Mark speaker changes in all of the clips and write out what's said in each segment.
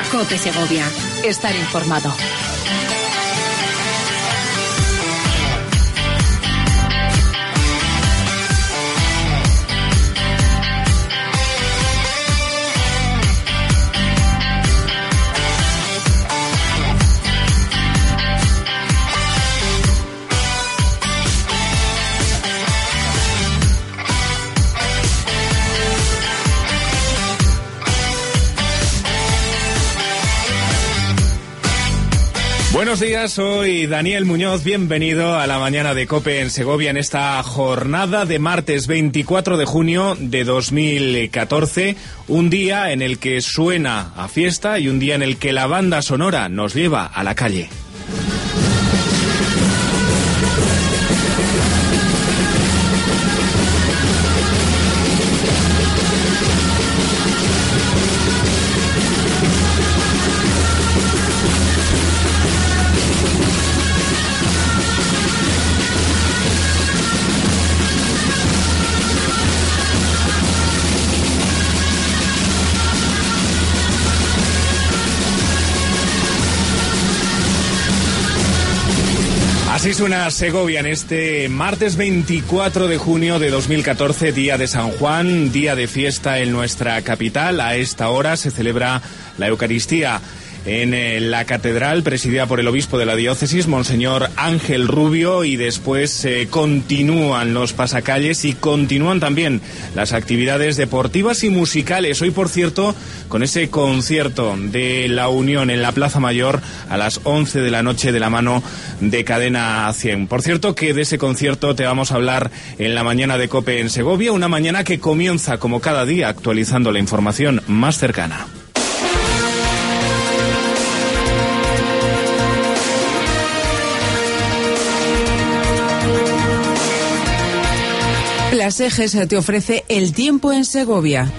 Speaker 1: COPE Segovia. Estar informado.
Speaker 2: Buenos días, soy Daniel Muñoz, bienvenido a la mañana de COPE en Segovia en esta jornada de martes 24 de junio de 2014, un día en el que suena a fiesta y un día en el que la banda sonora nos lleva a la calle. Así suena Segovia en este martes 24 de junio de 2014, día de San Juan, día de fiesta en nuestra capital. A esta hora se celebra la Eucaristía en la catedral, presidida por el obispo de la diócesis, Monseñor Ángel Rubio, y después continúan los pasacalles y continúan también las actividades deportivas y musicales. Hoy, por cierto, con ese concierto de La Unión en la Plaza Mayor a las 11 de la noche de la mano de Cadena 100. Por cierto, que de ese concierto te vamos a hablar en la mañana de COPE en Segovia, una mañana que comienza como cada día actualizando la información más cercana.
Speaker 3: Plaseges te ofrece el tiempo en Segovia.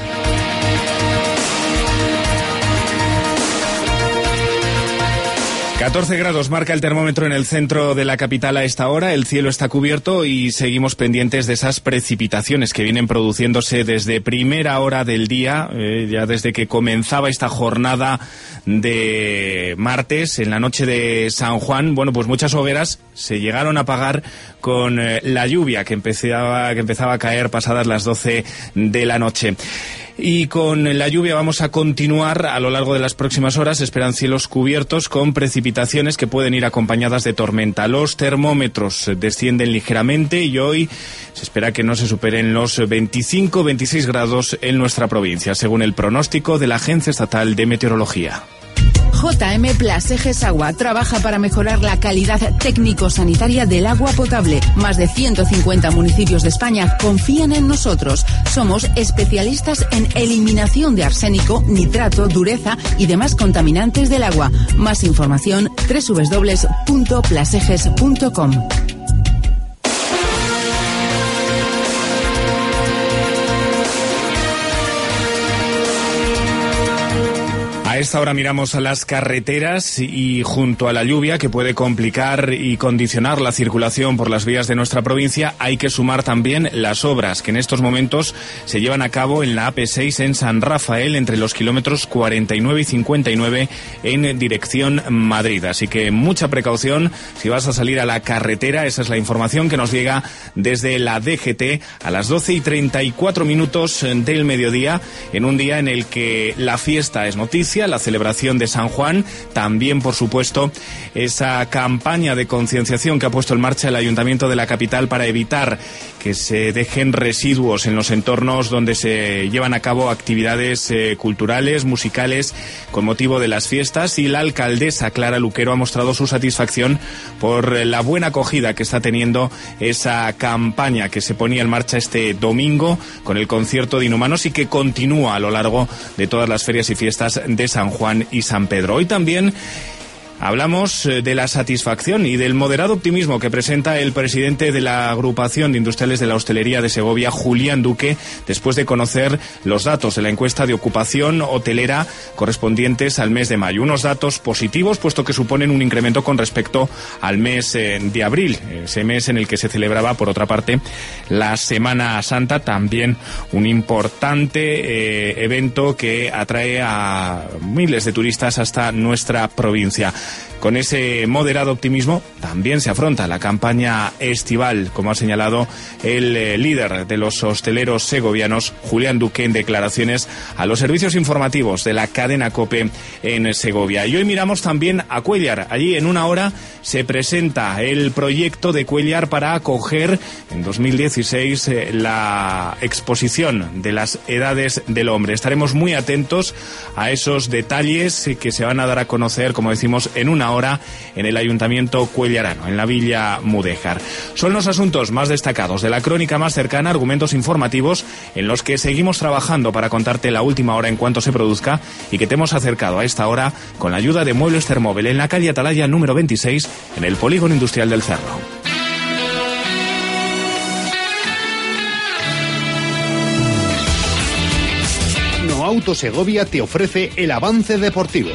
Speaker 2: ...14 grados marca el termómetro en el centro de la capital a esta hora. El cielo está cubierto y seguimos pendientes de esas precipitaciones que vienen produciéndose desde primera hora del día, ya desde que comenzaba esta jornada de martes, en la noche de San Juan. Bueno, pues muchas hogueras se llegaron a apagar con la lluvia que empezaba a caer pasadas las 12 de la noche. Y con la lluvia vamos a continuar a lo largo de las próximas horas. Se esperan cielos cubiertos con precipitaciones que pueden ir acompañadas de tormenta. Los termómetros descienden ligeramente y hoy se espera que no se superen los 25-26 grados en nuestra provincia, según el pronóstico de la Agencia Estatal de Meteorología.
Speaker 3: JM Plaseges Agua trabaja para mejorar la calidad técnico-sanitaria del agua potable. Más de 150 municipios de España confían en nosotros. Somos especialistas en eliminación de arsénico, nitrato, dureza y demás contaminantes del agua. Más información www.plaseges.com.
Speaker 2: A esta hora miramos a las carreteras y junto a la lluvia que puede complicar y condicionar la circulación por las vías de nuestra provincia, hay que sumar también las obras que en estos momentos se llevan a cabo en la AP6 en San Rafael entre los kilómetros 49 y 59 en dirección Madrid. Así que mucha precaución si vas a salir a la carretera. Esa es la información que nos llega desde la DGT a las 12:34 del mediodía, en un día en el que la fiesta es noticia, la celebración de San Juan, también por supuesto esa campaña de concienciación que ha puesto en marcha el Ayuntamiento de la capital para evitar que se dejen residuos en los entornos donde se llevan a cabo actividades culturales, musicales, con motivo de las fiestas, y la alcaldesa Clara Luquero ha mostrado su satisfacción por la buena acogida que está teniendo esa campaña que se ponía en marcha este domingo con el concierto de Inhumanos y que continúa a lo largo de todas las ferias y fiestas de San Juan y San Pedro. Hoy también Hablamos de la satisfacción y del moderado optimismo que presenta el presidente de la Agrupación de Industriales de la Hostelería de Segovia, Julián Duque, después de conocer los datos de la encuesta de ocupación hotelera correspondientes al mes de mayo. Unos datos positivos, puesto que suponen un incremento con respecto al mes de abril, ese mes en el que se celebraba, por otra parte, la Semana Santa, también un importante evento que atrae a miles de turistas hasta nuestra provincia. Con ese moderado optimismo también se afronta la campaña estival, como ha señalado el líder de los hosteleros segovianos, Julián Duque, en declaraciones a los servicios informativos de la cadena COPE en Segovia. Y hoy miramos también a Cuéllar. Allí en una hora se presenta el proyecto de Cuéllar para acoger en 2016 la exposición de las edades del hombre. Estaremos muy atentos a esos detalles que se van a dar a conocer, como decimos, en una hora en el Ayuntamiento cuellarano, en la Villa Mudéjar. Son los asuntos más destacados de la crónica más cercana, argumentos informativos en los que seguimos trabajando para contarte la última hora en cuanto se produzca y que te hemos acercado a esta hora con la ayuda de Muebles Termóvil en la calle Atalaya número 26 en el Polígono Industrial del Cerro.
Speaker 4: No Auto Segovia te ofrece el avance deportivo.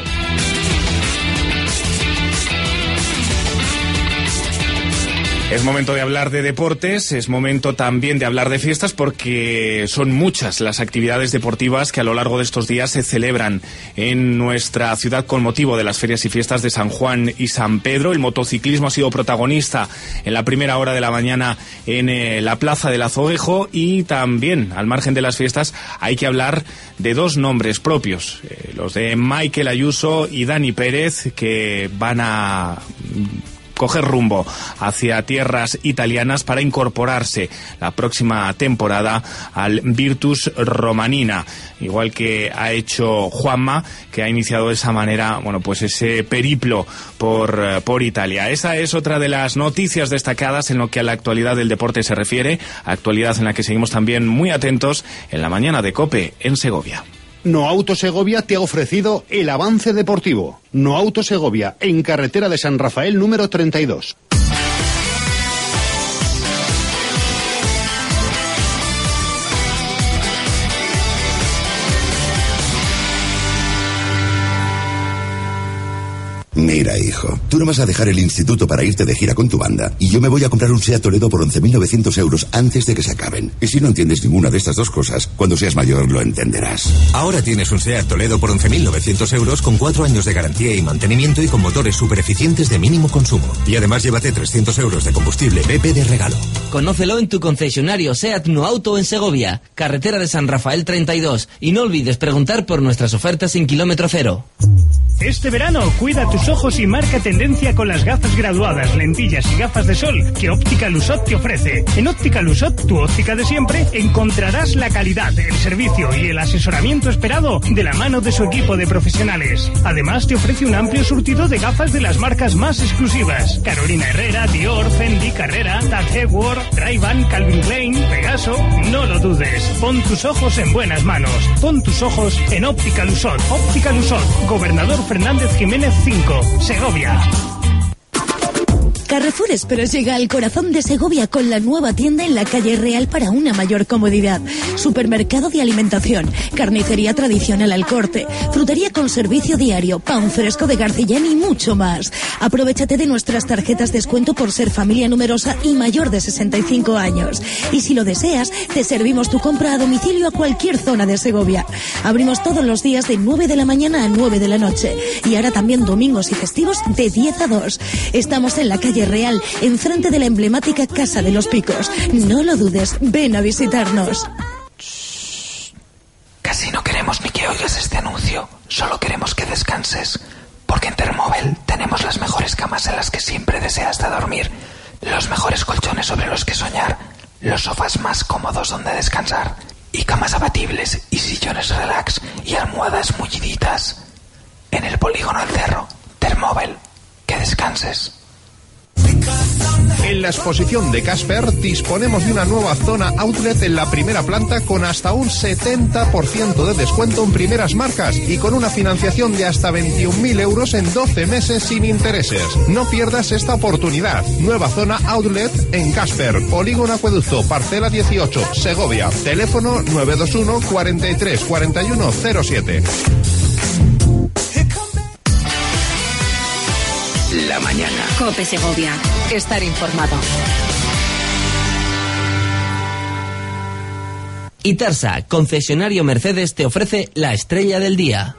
Speaker 2: Es momento de hablar de deportes, es momento también de hablar de fiestas porque son muchas las actividades deportivas que a lo largo de estos días se celebran en nuestra ciudad con motivo de las ferias y fiestas de San Juan y San Pedro. El motociclismo ha sido protagonista en la primera hora de la mañana en la Plaza del Azoguejo y también, al margen de las fiestas, hay que hablar de dos nombres propios, los de Mikel Ayuso y Dani Pérez, que van a coger rumbo hacia tierras italianas para incorporarse la próxima temporada al Virtus Romanina, igual que ha hecho Juanma, que ha iniciado de esa manera, bueno, pues ese periplo por Italia. Esa es otra de las noticias destacadas en lo que a la actualidad del deporte se refiere, actualidad en la que seguimos también muy atentos en la mañana de COPE en Segovia.
Speaker 4: No Auto Segovia te ha ofrecido el avance deportivo. No Auto Segovia, en carretera de San Rafael número 32.
Speaker 5: Mira, hijo, tú no vas a dejar el instituto para irte de gira con tu banda y yo me voy a comprar un SEAT Toledo por 11.900 euros antes de que se acaben. Y si no entiendes ninguna de estas dos cosas, cuando seas mayor lo entenderás.
Speaker 6: Ahora tienes un SEAT Toledo por 11.900 euros con 4 años de garantía y mantenimiento y con motores súper eficientes de mínimo consumo. Y además llévate 300 euros de combustible BP de regalo.
Speaker 7: Conócelo en tu concesionario SEAT No Auto en Segovia, carretera de San Rafael 32. Y no olvides preguntar por nuestras ofertas en kilómetro cero.
Speaker 8: Este verano, cuida tus ojos y marca tendencia con las gafas graduadas, lentillas y gafas de sol que Óptica Lusot te ofrece. En Óptica Lusot, tu óptica de siempre, encontrarás la calidad, el servicio y el asesoramiento esperado de la mano de su equipo de profesionales. Además, te ofrece un amplio surtido de gafas de las marcas más exclusivas: Carolina Herrera, Dior, Fendi, Carrera, Tag Heuer, Ray-Ban, Calvin Klein, Pegaso. No lo dudes, pon tus ojos en buenas manos. Pon tus ojos en Óptica Lusot. Óptica Lusot, Gobernador Fernández Jiménez 5, Segovia.
Speaker 9: Carrefour Express llega al corazón de Segovia con la nueva tienda en la calle Real para una mayor comodidad. Supermercado de alimentación, carnicería tradicional al corte, frutería con servicio diario, pan fresco de Garcillán y mucho más. Aprovechate de nuestras tarjetas de descuento por ser familia numerosa y mayor de 65 años. Y si lo deseas, te servimos tu compra a domicilio a cualquier zona de Segovia. Abrimos todos los días de 9 de la mañana a 9 de la noche. Y ahora también domingos y festivos de 10 a 2. Estamos en la calle Real, enfrente de la emblemática Casa de los Picos. No lo dudes, ven a visitarnos.
Speaker 10: Casi no queremos ni que oigas este anuncio, solo queremos que descanses, porque en Termóvil tenemos las mejores camas en las que siempre deseaste dormir, los mejores colchones sobre los que soñar, los sofás más cómodos donde descansar, y camas abatibles y sillones relax y almohadas mulliditas. En el Polígono del Cerro, Termóvil, que descanses.
Speaker 11: En la exposición de Casper disponemos de una nueva zona outlet en la primera planta con hasta un 70% de descuento en primeras marcas y con una financiación de hasta 21.000 euros en 12 meses sin intereses. No pierdas esta oportunidad. Nueva zona outlet en Casper, Polígono Acueducto, parcela 18, Segovia. Teléfono 921 43 41 07.
Speaker 1: La mañana. COPE Segovia. Estar informado.
Speaker 7: Itarsa, concesionario Mercedes, te ofrece la estrella del día.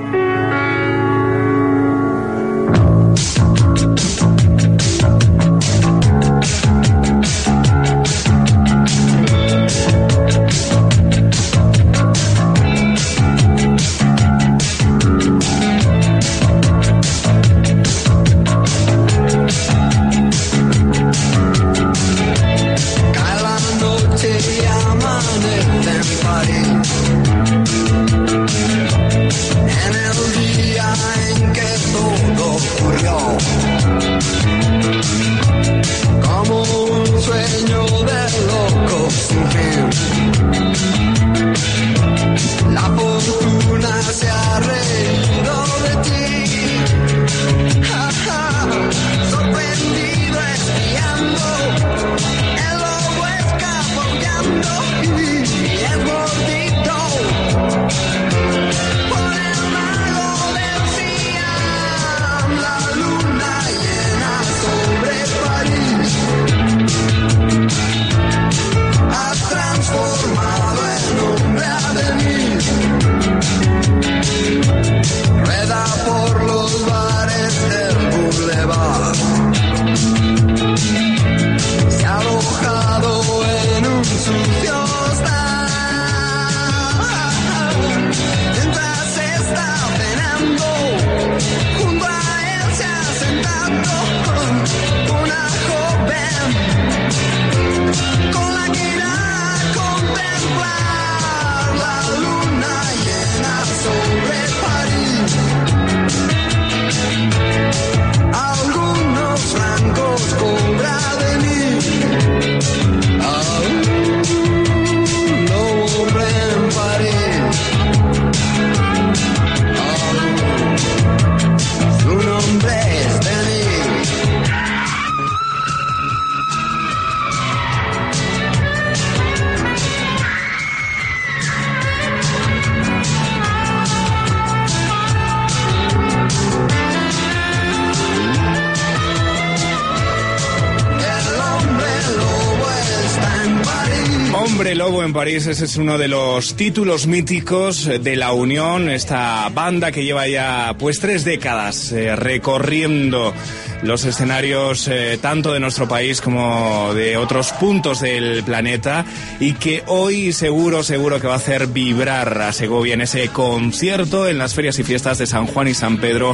Speaker 2: Lobo en París, ese es uno de los títulos míticos de La Unión, esta banda que lleva ya pues 3 décadas recorriendo los escenarios tanto de nuestro país como de otros puntos del planeta y que hoy seguro que va a hacer vibrar a Segovia en ese concierto en las ferias y fiestas de San Juan y San Pedro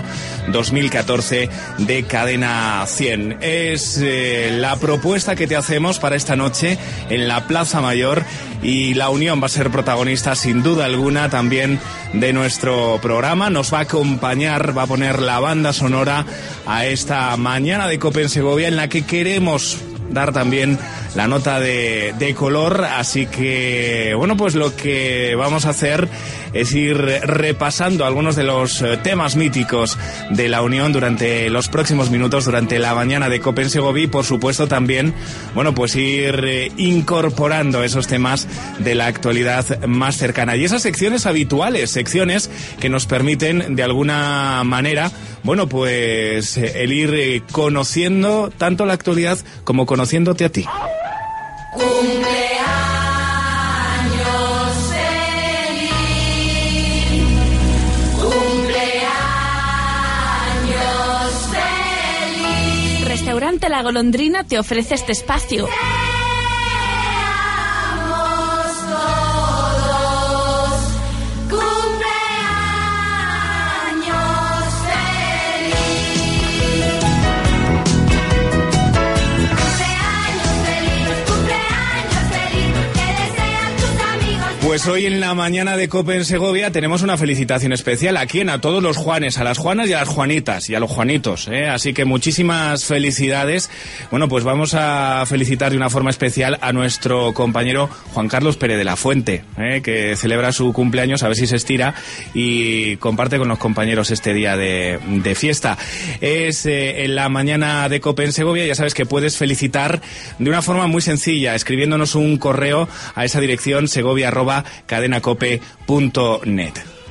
Speaker 2: 2014 de Cadena 100. Es la propuesta que te hacemos para esta noche en la Plaza Mayor y La Unión va a ser protagonista sin duda alguna también de nuestro programa. Nos va a acompañar, va a poner la banda sonora a esta mañana de COPE en Segovia en la que queremos dar también la nota de color, así que bueno, pues lo que vamos a hacer es ir repasando algunos de los temas míticos de La Unión durante los próximos minutos, durante la mañana de COPE en Segovia y por supuesto también, bueno, pues ir incorporando esos temas de la actualidad más cercana y esas secciones habituales, secciones que nos permiten de alguna manera, bueno, pues el ir conociendo tanto la actualidad como conociéndote a ti.
Speaker 12: Cumpleaños feliz, cumpleaños feliz.
Speaker 13: Restaurante La Golondrina te ofrece este espacio.
Speaker 2: pues hoy en la mañana de COPE en Segovia tenemos una felicitación especial. ¿A quién? A todos los Juanes, a las Juanas y a las Juanitas y a los Juanitos, ¿eh? Así que muchísimas felicidades. Bueno, pues vamos a felicitar de una forma especial a nuestro compañero Juan Carlos Pérez de la Fuente, que celebra su cumpleaños, a ver si se estira y comparte con los compañeros este día de fiesta. Es en la mañana de COPE en Segovia. Ya sabes que puedes felicitar de una forma muy sencilla, escribiéndonos un correo a esa dirección segovia@cadenacope.net.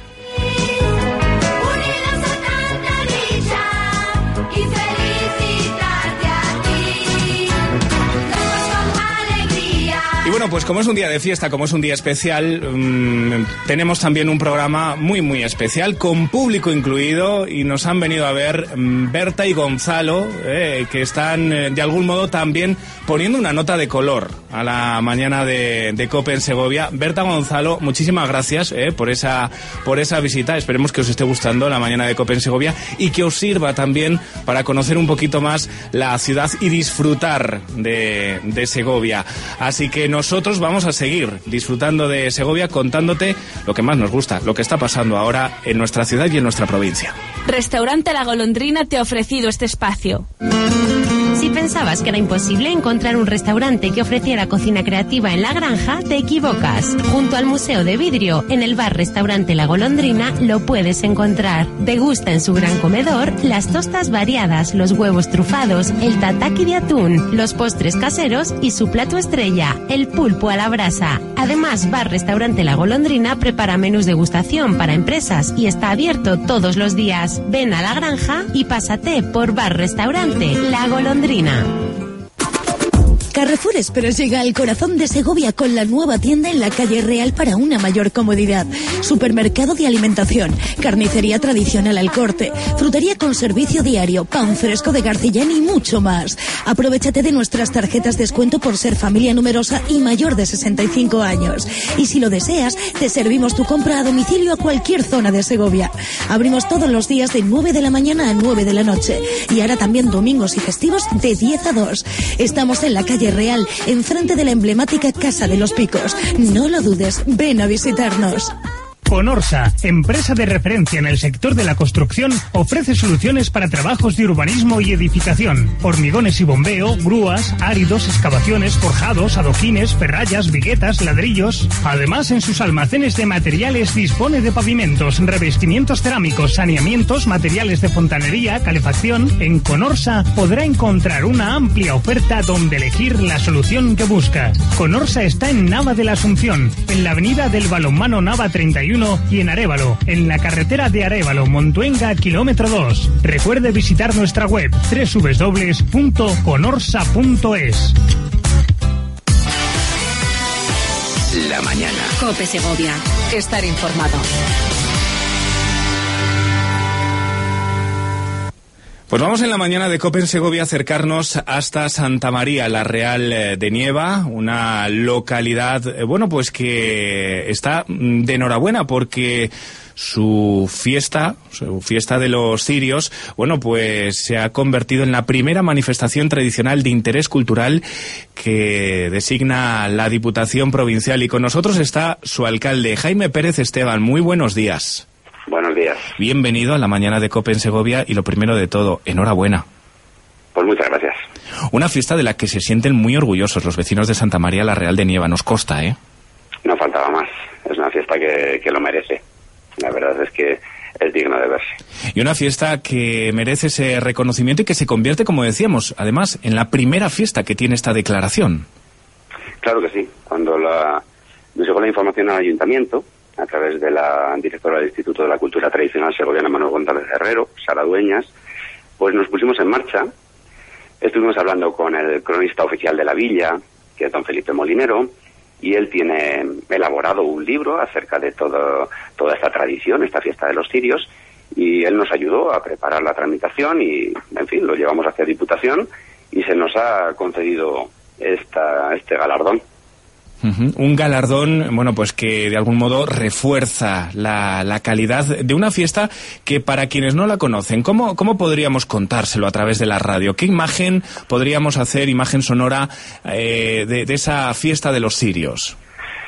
Speaker 2: Y bueno, pues como es un día de fiesta, como es un día especial, tenemos también un programa muy, muy especial, con público incluido, y nos han venido a ver Berta y Gonzalo, que están de algún modo también poniendo una nota de color a la mañana de COPE en Segovia. Berta, Gonzalo, muchísimas gracias por esa visita. Esperemos que os esté gustando la mañana de COPE en Segovia y que os sirva también para conocer un poquito más la ciudad y disfrutar de Segovia. Así que nosotros vamos a seguir disfrutando de Segovia, contándote lo que más nos gusta, lo que está pasando ahora en nuestra ciudad y en nuestra provincia.
Speaker 13: Restaurante La Golondrina te ha ofrecido este espacio.
Speaker 14: Si pensabas que era imposible encontrar un restaurante que ofreciera cocina creativa en La Granja, te equivocas. Junto al Museo de Vidrio, en el bar-restaurante La Golondrina, lo puedes encontrar. Degusta en su gran comedor las tostas variadas, los huevos trufados, el tataki de atún, los postres caseros y su plato estrella, el pulpo a la brasa. Además, bar-restaurante La Golondrina prepara menús de degustación para empresas y está abierto todos los días. Ven a La Granja y pásate por bar-restaurante La Golondrina.
Speaker 9: Carrefour Express llega al corazón de Segovia con la nueva tienda en la calle Real para una mayor comodidad. Supermercado de alimentación, carnicería tradicional al corte, frutería con servicio diario, pan fresco de Garcillán y mucho más. Aprovéchate de nuestras tarjetas descuento por ser familia numerosa y mayor de 65 años. Y si lo deseas, te servimos tu compra a domicilio a cualquier zona de Segovia. Abrimos todos los días de 9 de la mañana a 9 de la noche. Y ahora también domingos y festivos de 10 a 2. Estamos en la calle Real, enfrente de la emblemática Casa de los Picos. No lo dudes, ven a visitarnos.
Speaker 8: Conorsa, empresa de referencia en el sector de la construcción, ofrece soluciones para trabajos de urbanismo y edificación. Hormigones y bombeo, grúas, áridos, excavaciones, forjados, adoquines, ferrallas, viguetas, ladrillos. Además, en sus almacenes de materiales dispone de pavimentos, revestimientos cerámicos, saneamientos, materiales de fontanería, calefacción. En Conorsa podrá encontrar una amplia oferta donde elegir la solución que busca. Conorsa está en Nava de la Asunción, en la avenida del Balonmano Nava 31 y en Arévalo, en la carretera de Arévalo, Montuenga, kilómetro 2. Recuerde visitar nuestra web www.conorsa.es.
Speaker 1: La mañana. COPE Segovia. Estar informado.
Speaker 2: Pues vamos en la mañana de COPE en Segovia a acercarnos hasta Santa María la Real de Nieva, una localidad, pues que está de enhorabuena porque su fiesta de los cirios, pues se ha convertido en la primera manifestación tradicional de interés cultural que designa la Diputación Provincial. Y con nosotros está su alcalde, Jaime Pérez Esteban. Muy buenos días.
Speaker 15: Buenos días.
Speaker 2: Bienvenido a la mañana de COPE en Segovia y lo primero de todo, enhorabuena.
Speaker 15: Pues muchas gracias.
Speaker 2: Una fiesta de la que se sienten muy orgullosos los vecinos de Santa María la Real de Nieva, nos consta, ¿eh?
Speaker 15: No faltaba más, es una fiesta que lo merece. La verdad es que es digno de verse.
Speaker 2: Y una fiesta que merece ese reconocimiento y que se convierte, como decíamos, además, en la primera fiesta que tiene esta declaración.
Speaker 15: Claro que sí. Cuando nos llegó la información al ayuntamiento, a través de la directora del Instituto de la Cultura Tradicional segoviana, Manuel González Herrero, Sara Dueñas, pues nos pusimos en marcha. Estuvimos hablando con el cronista oficial de la villa, que es don Felipe Molinero, y él tiene elaborado un libro acerca de toda esta tradición, esta fiesta de los cirios, y él nos ayudó a preparar la tramitación y, en fin, lo llevamos hacia Diputación y se nos ha concedido este galardón.
Speaker 2: Un galardón, pues que de algún modo refuerza la calidad de una fiesta que, para quienes no la conocen, ¿cómo podríamos contárselo a través de la radio? ¿Qué imagen podríamos hacer, imagen sonora, de esa fiesta de los cirios?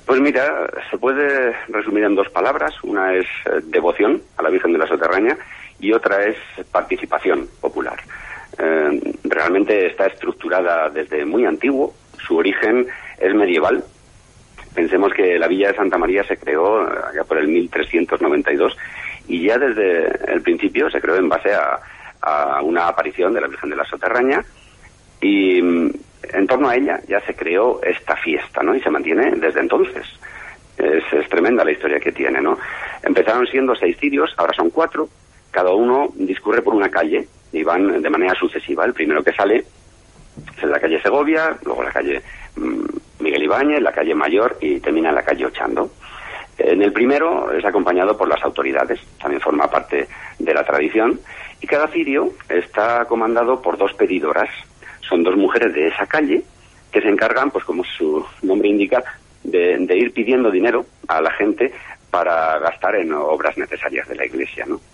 Speaker 15: Pues mira, se puede resumir en 2 palabras. Una es devoción a la Virgen de la Soterraña y otra es participación popular. Realmente está estructurada desde muy antiguo. Su origen es medieval. Pensemos que la villa de Santa María se creó ya por el 1392 y ya desde el principio se creó en base a una aparición de la Virgen de la Soterraña, y en torno a ella ya se creó esta fiesta, ¿no? Y se mantiene desde entonces. Es tremenda la historia que tiene, ¿no? Empezaron siendo 6 cirios, ahora son 4, cada uno discurre por una calle y van de manera sucesiva. El primero que sale es la calle Segovia, luego la calle Miguel Ibáñez, la calle Mayor y termina en la calle Ochando. En el primero es acompañado por las autoridades, también forma parte de la tradición, y cada cirio está comandado por 2 pedidoras. Son 2 mujeres de esa calle que se encargan, pues como su nombre indica, de ir pidiendo dinero a la gente para gastar en obras necesarias de la iglesia, ¿no?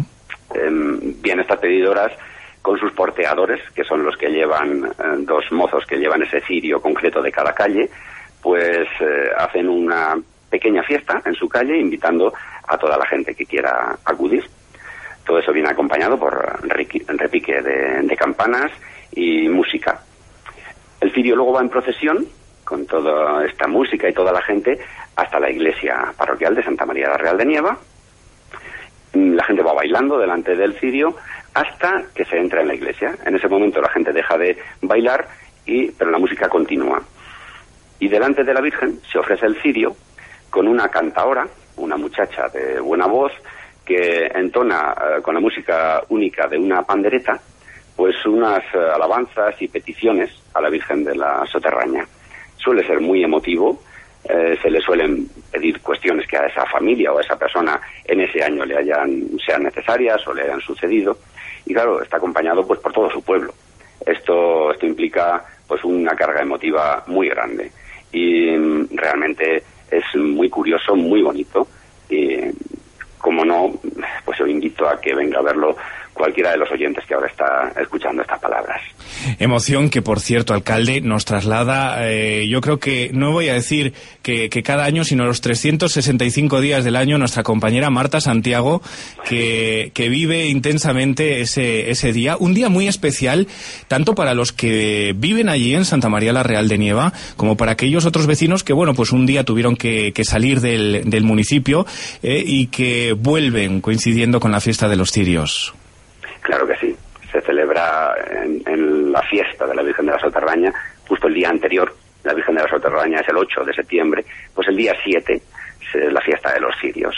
Speaker 15: Bien, estas pedidoras con sus porteadores, que son los que llevan, 2 mozos que llevan ese cirio concreto de cada calle, pues hacen una pequeña fiesta en su calle invitando a toda la gente que quiera acudir. Todo eso viene acompañado por repique de campanas y música. El cirio luego va en procesión con toda esta música y toda la gente hasta la iglesia parroquial de Santa María la Real de Nieva. La gente va bailando delante del cirio hasta que se entra en la iglesia. En ese momento la gente deja de bailar, pero la música continúa. Y delante de la Virgen se ofrece el cirio con una cantaora, una muchacha de buena voz, que entona con la música única de una pandereta, pues unas alabanzas y peticiones a la Virgen de la Soterraña. Suele ser muy emotivo. Se le suelen pedir cuestiones que a esa familia o a esa persona en ese año sean necesarias o le hayan sucedido, y claro, está acompañado pues por todo su pueblo. Esto implica pues una carga emotiva muy grande y realmente es muy curioso, muy bonito, y como no, pues yo invito a que venga a verlo cualquiera de los oyentes que ahora está escuchando estas palabras.
Speaker 2: Emoción que, por cierto, alcalde, nos traslada, yo creo que, no voy a decir que cada año, sino los 365 días del año, nuestra compañera Marta Santiago, que vive intensamente ese día, un día muy especial, tanto para los que viven allí en Santa María la Real de Nieva, como para aquellos otros vecinos que, bueno, pues un día tuvieron que salir del municipio y que vuelven coincidiendo con la fiesta de los cirios.
Speaker 15: Claro que sí. Se celebra en la fiesta de la Virgen de la Soterraña, justo el día anterior. La Virgen de la Soterraña es el 8 de septiembre, pues el día 7 es la fiesta de los cirios.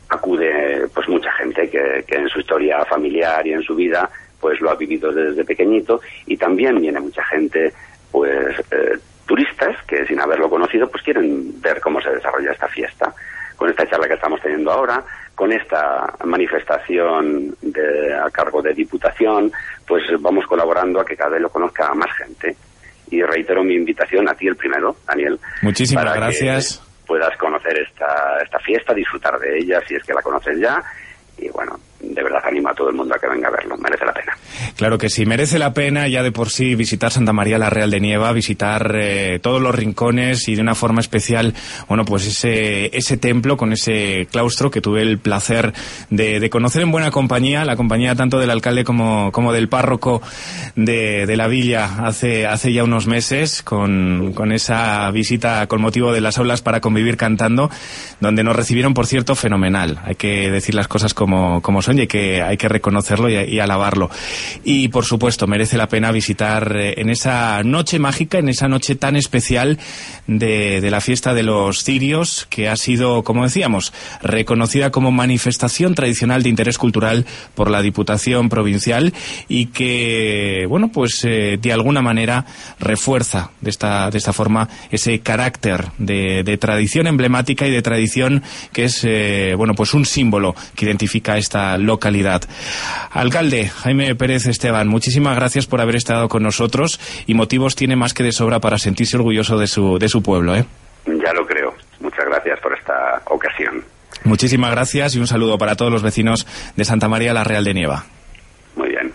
Speaker 15: Acude pues mucha gente que en su historia familiar y en su vida pues lo ha vivido desde pequeñito, y también viene mucha gente pues turistas que sin haberlo conocido pues quieren ver cómo se desarrolla esta fiesta. Con esta charla que estamos teniendo ahora, con esta manifestación a cargo de Diputación, pues vamos colaborando a que cada vez lo conozca más gente. Y reitero mi invitación a ti el primero, Daniel.
Speaker 2: Muchísimas gracias.
Speaker 15: Que puedas conocer esta fiesta, disfrutar de ella si es que la conoces ya. Y bueno, de verdad animo a todo el mundo a que venga a verlo, merece la pena.
Speaker 2: Claro que sí, merece la pena ya de por sí visitar Santa María la Real de Nieva, visitar todos los rincones y de una forma especial, bueno, pues ese templo con ese claustro que tuve el placer de conocer en buena compañía, la compañía tanto del alcalde como del párroco de la villa hace ya unos meses, con esa visita con motivo de las aulas para convivir cantando, donde nos recibieron, por cierto, fenomenal. Hay que decir las cosas como son, y hay que reconocerlo y alabarlo. Y por supuesto merece la pena visitar en esa noche mágica, en esa noche tan especial de la fiesta de los cirios, que ha sido, como decíamos, reconocida como manifestación tradicional de interés cultural por la Diputación Provincial, y que, bueno, pues de alguna manera refuerza de esta forma ese carácter de tradición emblemática y de tradición que es, bueno, pues un símbolo que identifica esta localidad. Alcalde Jaime Pérez Esteban, muchísimas gracias por haber estado con nosotros, y motivos tiene más que de sobra para sentirse orgulloso de su pueblo, ¿eh?
Speaker 15: Ya lo creo. Muchas gracias por esta ocasión.
Speaker 2: Muchísimas gracias y un saludo para todos los vecinos de Santa María la Real de Nieva.
Speaker 15: Muy bien.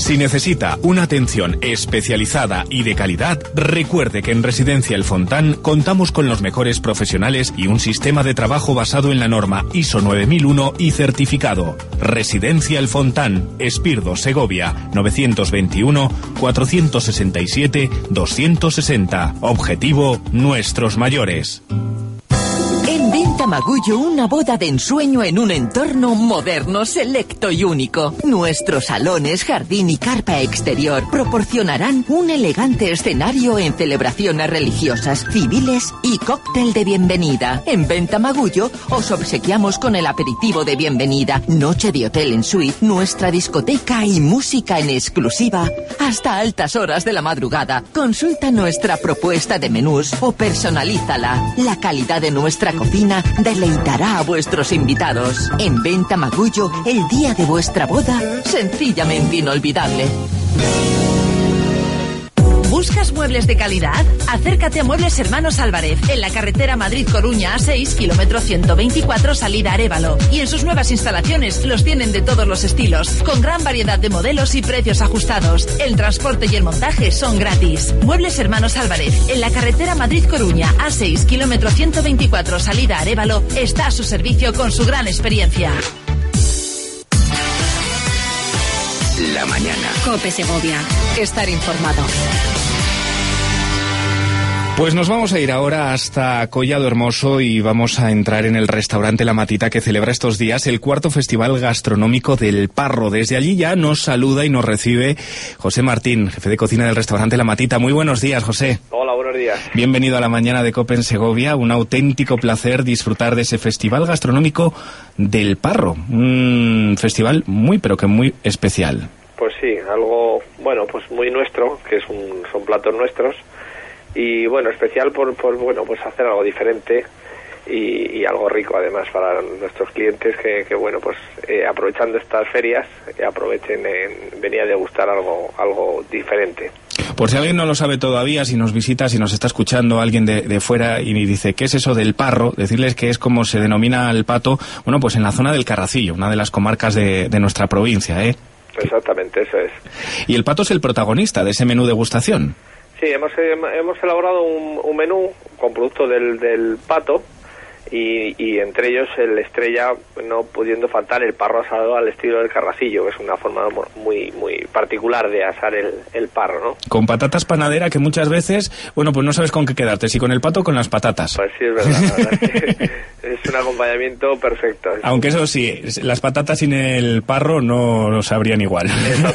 Speaker 2: Si necesita una atención especializada y de calidad, recuerde que en Residencia El Fontán contamos con los mejores profesionales y un sistema de trabajo basado en la norma ISO 9001 y certificado. Residencia El Fontán, Espirdo, Segovia, 921-467-260. Objetivo, nuestros mayores.
Speaker 16: En Venta Magullo, una boda de ensueño en un entorno moderno, selecto y único. Nuestros salones, jardín y carpa exterior proporcionarán un elegante escenario en celebraciones religiosas, civiles y cóctel de bienvenida. En Venta Magullo os obsequiamos con el aperitivo de bienvenida, noche de hotel en suite, nuestra discoteca y música en exclusiva hasta altas horas de la madrugada. Consulta nuestra propuesta de menús o personalízala. La calidad de nuestra cocina deleitará a vuestros invitados. En Venta Magullo, el día de vuestra boda, sencillamente inolvidable.
Speaker 17: ¿Buscas muebles de calidad? Acércate a Muebles Hermanos Álvarez, en la carretera Madrid-Coruña A6, kilómetro 124, salida Arévalo. Y en sus nuevas instalaciones los tienen de todos los estilos, con gran variedad de modelos y precios ajustados. El transporte y el montaje son gratis. Muebles Hermanos Álvarez, en la carretera Madrid-Coruña A6, kilómetro 124, salida Arévalo, está a su servicio con su gran experiencia.
Speaker 1: La mañana. COPE Segovia. Estar informado.
Speaker 2: Pues nos vamos a ir ahora hasta Collado Hermoso y vamos a entrar en el restaurante La Matita, que celebra estos días el 4º Festival Gastronómico del Parro. Desde allí ya nos saluda y nos recibe José Martín, jefe de cocina del restaurante La Matita. Muy buenos días, José.
Speaker 18: Hola, buenos días.
Speaker 2: Bienvenido a la mañana de COPE en Segovia. Un auténtico placer disfrutar de ese Festival Gastronómico del Parro. Un festival muy, pero que muy especial.
Speaker 18: Pues sí, algo, bueno, pues muy nuestro, que son platos nuestros. Y bueno, especial por bueno, pues hacer algo diferente y algo rico además para nuestros clientes que bueno, pues aprovechando estas ferias, aprovechen en venir a degustar algo diferente.
Speaker 2: Por si alguien no lo sabe todavía, si nos visita, si nos está escuchando alguien de fuera y dice, ¿qué es eso del Parro? Decirles que es como se denomina el pato, bueno, pues en la zona del Carracillo, una de las comarcas de nuestra provincia, ¿eh?
Speaker 18: Exactamente, eso es.
Speaker 2: Y el pato es el protagonista de ese menú degustación.
Speaker 18: Sí, hemos elaborado un menú con productos del pato y entre ellos el estrella, no pudiendo faltar el parro asado al estilo del Carracillo, que es una forma muy particular de asar el parro, ¿no?
Speaker 2: Con patatas panadera, que muchas veces, bueno, pues no sabes con qué quedarte, si con el pato o con las patatas.
Speaker 18: Pues sí, es verdad, la verdad es un acompañamiento perfecto.
Speaker 2: Aunque eso sí, las patatas sin el parro no lo sabrían igual.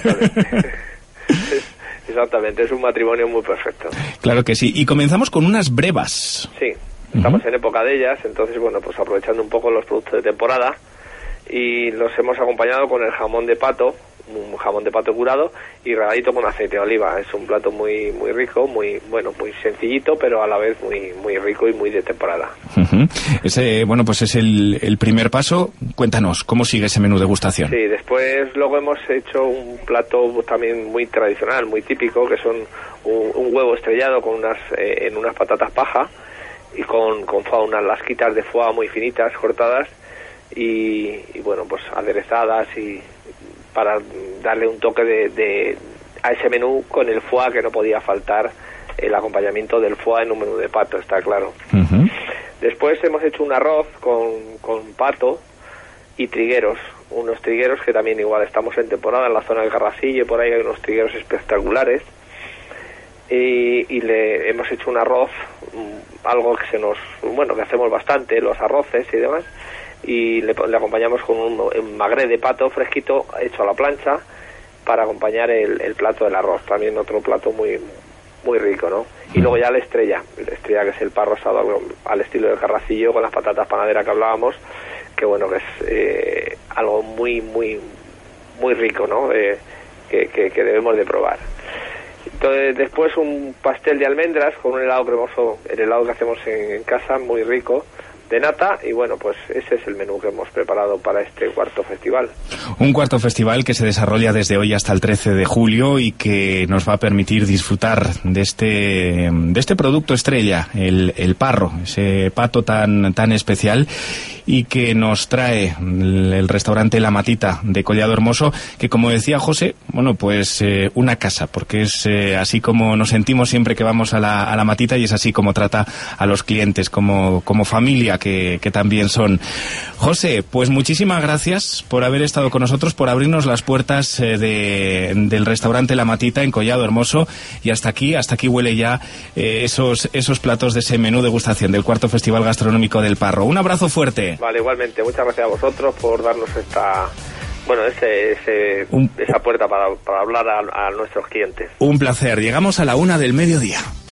Speaker 18: Exactamente, es un matrimonio muy perfecto.
Speaker 2: Claro que sí. Y comenzamos con unas brevas.
Speaker 18: Sí, estamos en época de ellas, entonces, bueno, pues aprovechando un poco los productos de temporada, y los hemos acompañado con el jamón de pato, un jamón de pato curado y regadito con aceite de oliva. Es un plato muy rico, muy sencillito, pero a la vez muy rico y muy de temporada.
Speaker 2: Ese, bueno, pues es el primer paso. Cuéntanos, ¿cómo sigue ese menú degustación?
Speaker 18: Sí, después luego hemos hecho un plato también muy tradicional, muy típico, que son un huevo estrellado con en unas patatas paja y con foie, unas lasquitas de foie muy finitas, cortadas y bueno, pues aderezadas, y para darle un toque a ese menú con el foie, que no podía faltar el acompañamiento del foie en un menú de pato, está claro. Después hemos hecho un arroz con pato y trigueros, unos trigueros que también igual estamos en temporada en la zona del Carracillo, por ahí hay unos trigueros espectaculares, y le hemos hecho un arroz, algo que que hacemos bastante, los arroces y demás, y le acompañamos con un magret de pato fresquito hecho a la plancha para acompañar el plato del arroz, también otro plato muy rico, ¿no? Y luego ya la estrella que es el parro asado al estilo del Carracillo con las patatas panaderas que hablábamos, que bueno, que es algo muy rico, ¿no? Que debemos de probar. Entonces, después un pastel de almendras con un helado cremoso, el helado que hacemos en casa, muy rico, de nata, y bueno, pues ese es el menú que hemos preparado para este cuarto festival.
Speaker 2: Un cuarto festival que se desarrolla desde hoy hasta el 13 de julio y que nos va a permitir disfrutar de este producto estrella, el parro, ese pato tan especial. y que nos trae el restaurante La Matita de Collado Hermoso, que como decía José, bueno, pues una casa, porque es así como nos sentimos siempre que vamos a la Matita, y es así como trata a los clientes, como familia que también son. José, pues muchísimas gracias por haber estado con nosotros, por abrirnos las puertas del restaurante La Matita en Collado Hermoso, y hasta aquí huele ya esos platos de ese menú degustación del cuarto Festival Gastronómico del Parro. Un abrazo fuerte.
Speaker 18: Vale, igualmente, muchas gracias a vosotros por darnos esa puerta para hablar a nuestros clientes.
Speaker 2: Un placer. Llegamos a la 1 del mediodía.